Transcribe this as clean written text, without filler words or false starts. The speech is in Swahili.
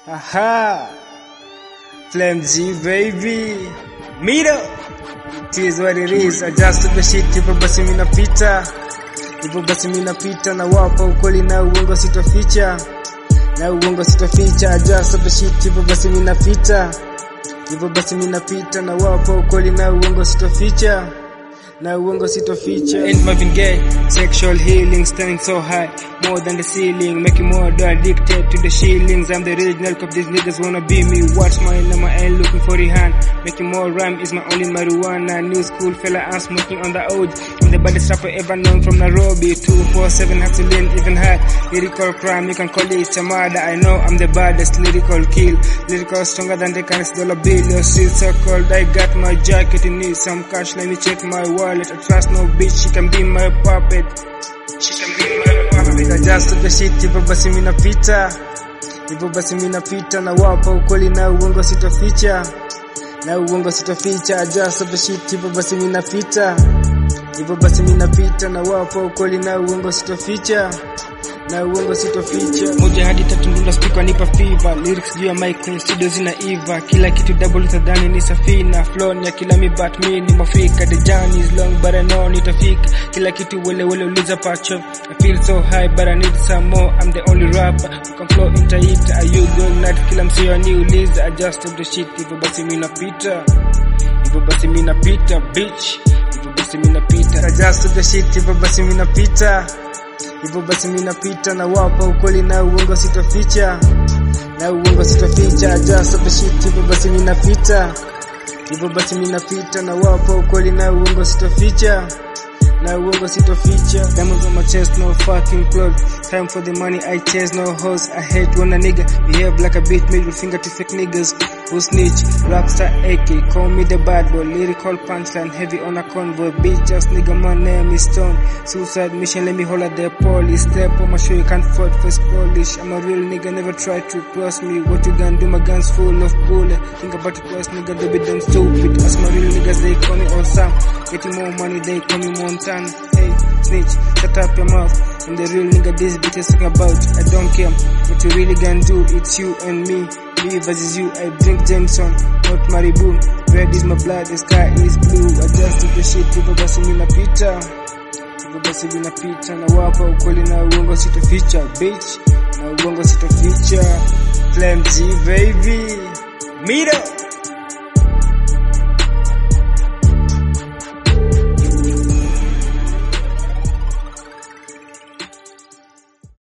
Aha, Flame G baby, meet up. It is what it is. I just took the shit, hivyo basi mimi napita, na wapa ukweli na uongo sitoficha, I just took the shit, hivyo basi mimi napita, na wapa ukweli na uongo sitoficha. Ain't Marvin Gaye, sexual healing, standing so high, more than the ceiling, making more addicted to the shillings. I'm the original cop, these niggas wanna be me. Watch my number, I ain't looking for the hand. Making more rhyme is my only marijuana. New school fella, I'm smoking on the old. I'm the baddest rapper ever known from Nairobi. 247 have to lean even high. Lyrical crime, you can call it a murder. I know I'm the baddest, lyrical kill. Lyrical stronger than the currency dollar bill. Your shit so cold, I got my jacket, you need some cash, let me check my wallet. I trust no bitch, she can be my puppet. I just took the shit, hivyo basi mimi napita, na wapa ukweli na uongo sitoficha, I just took the shit, hivyo basi mimi napita, na wapa ukweli na uongo sitoficha. Moja hadi tatu ndunda speaker nipa fever, lyrics juu ya mic kwenye studio zinaiva, kila kitu double utadhani ni safina, flow ni ya kila mi but me ni mafika, the journey is long but I know nitafika, kila kitu wele uliza pacho, I feel so high but I need some more, I'm the only rapper who can flow into it, are you going night, kila msio ni uliza, I just took the shit, hivyo basi mimi napita, bitch, I just took the shit, hivyo basi mimi napita, na wapa ukweli na uongo sitoficha, I just took the shit, hivyo basi mimi napita, na wapa ukweli na uongo sitoficha. Diamonds on my chest, no fucking clothes. Time for the money, I chase no hoes. I hate when a nigga behave like a bitch, middle finger to fake niggas who snitch. Rockstar AK, call me the bad boy. Lyrical punchline, heavy on a convoy. Bitch, just nigga, my name is Stone. Suicide mission, let me holler the police. Step on my show, you can't fight face polish. I'm a real nigga, never try to cross me. What you gonna do? My guns full of bullet. Think about it twice, nigga, they be damn stupid. Ask my real niggas, they call me awesome. Getting more money, they call me Montana. Hey, snitch, shut up your mouth. I'm the real nigga this bitch is talking about. I don't care what you really gonna do. It's you and me versus you. I drink Jameson, not Maribu. Red is my blood, the sky is blue. I just took the shit, hivyo basi mimi napita, na wapa ukweli na uongo sitoficha, bitch, na uongo sitoficha. Flame G baby, meet up.